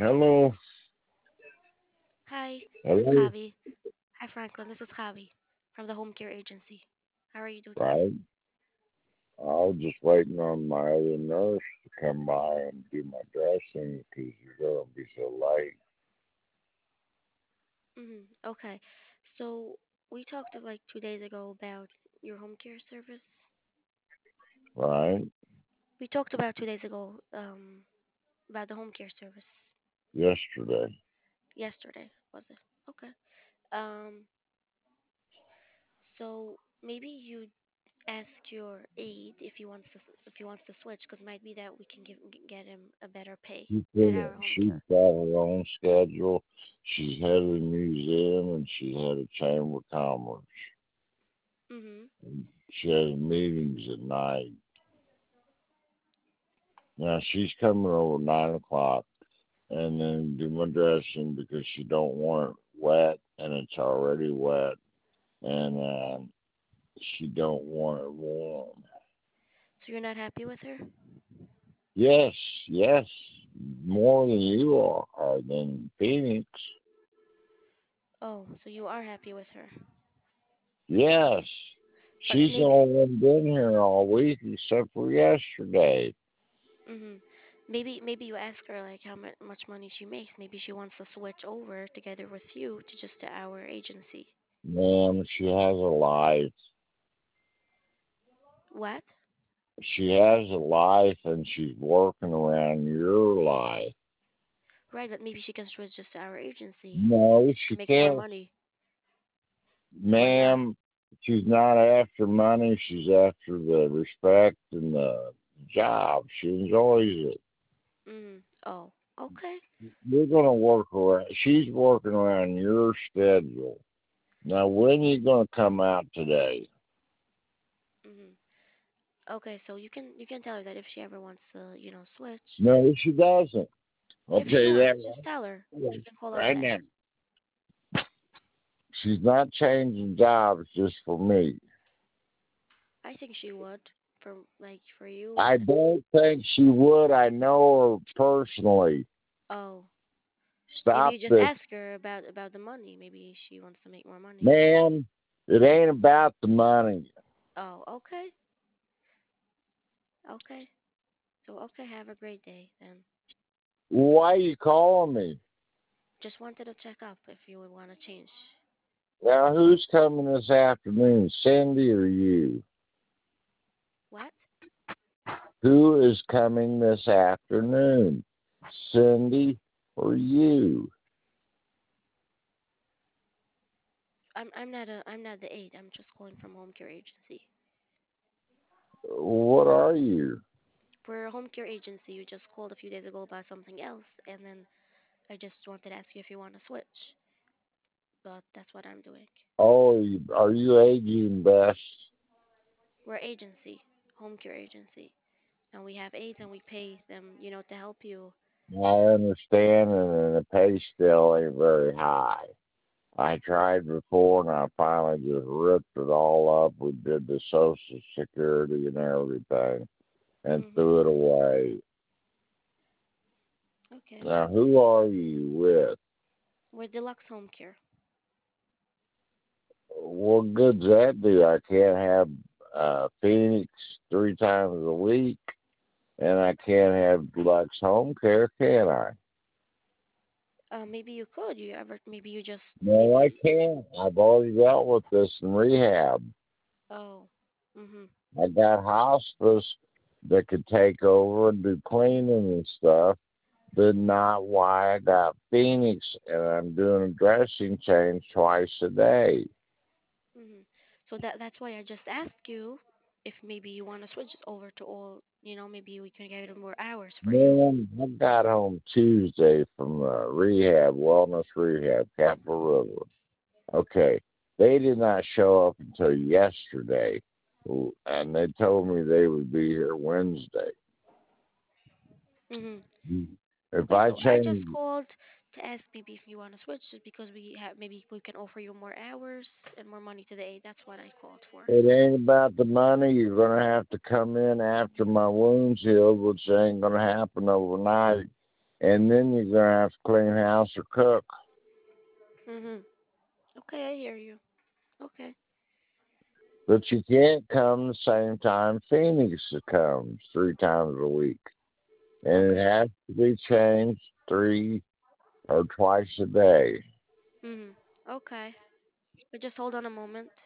Hello. Hi, this is Hello. Javi. Hi, Franklin. This is Javi from the Home Care Agency. How are you doing today? Right. I was just waiting on my other nurse to come by and do my dressing because you're going to be so late. Okay. So we talked like 2 days ago about your home care service. Right. We talked about 2 days ago about the home care service Yesterday. yesterday, was it? Okay. Um. So maybe you ask your aide if he wants to switch, because might be that we can get him a better pay She at couldn't. our home She's care. got her own schedule. She's head of the museum and she's head of Chamber of Commerce. Mhm. She has meetings at night. Now she's coming over 9 o'clock and then do my dressing because she don't want it wet and it's already wet and she don't want it warm. So you're not happy with her? Yes, yes, more than you are than Phoenix. Oh, so you are happy with her. Yes, But she's the maybe, only one been here all week except for yesterday. mhm. Maybe you ask her like how much money she makes. Maybe she wants to switch over together with you to just to our agency. Ma'am, she has a life. What? She has a life and she's working around your life. Right, but maybe she can switch just to our agency No, to she make more can't. money. Why not? Ma'am, she's not after money. She's after the respect and the job. She enjoys it. Mhm. Oh, okay. You're gonna work around. She's working around your schedule. Now, when you gonna come out today? Mhm. Okay, so you can tell her that if she ever wants to, switch. No, she doesn't. I'll If she tell you wants, that just tell her. She can call us right back. now. She's not changing jobs just for me. I think she would for you. I don't think she would. I know her personally. Oh, maybe Stop you just this, ask her about the money. Maybe she wants to make more money. man. It ain't about the money. Oh, okay. Okay. So, okay, have a great day then. Why you calling me? Just wanted to check up if you would want to change. Now, who's coming this afternoon, Cindy or you? What? Who is coming this afternoon, Cindy or you? I'm not the aide. I'm just calling from home care agency. What are you? We're a home care agency. You just called a few days ago about something else, and then I just wanted to ask you if you want to switch. But that's what I'm doing. Oh, are you aging best? We're agency, home care agency, and we have aides and we pay them, to help you. I understand, and the pay still ain't very high. I tried before, and I finally just ripped it all up. We did the Social Security and everything, and Mhm. threw it away. Okay. Now, who are you with? We're deluxe home care. What good's that do? I can't have Phoenix 3 times a week, and I can't have deluxe home care, can I? Maybe you could. You ever? Maybe you just No, I maybe. can't. I've already dealt with this in rehab. Oh. Mhm. I got hospice that could take over and do cleaning and stuff, but not why I got Phoenix and I'm doing a dressing change twice a day. Mhm. So that's why I just asked you if maybe you want to switch over to all. Maybe we can get more hours for you. Man, I got home Tuesday from rehab, wellness rehab, Capitol River. Okay, they did not show up until yesterday, and they told me they would be here Wednesday. Mhm. If Okay, I so I just change, called to ask maybe if you want to switch, just because maybe we can offer you more hours and more money to the aid. That's what I called for. it ain't about the money. You're gonna have to come in after my wounds healed, which ain't gonna happen overnight. and then you're gonna have to clean house or cook. Mhm. Okay, I hear you. Okay. But you can't come the same time Phoenix comes 3 times a week. And it Okay. has to be changed 3 or twice a day. Mhm. Okay. But just hold on a moment.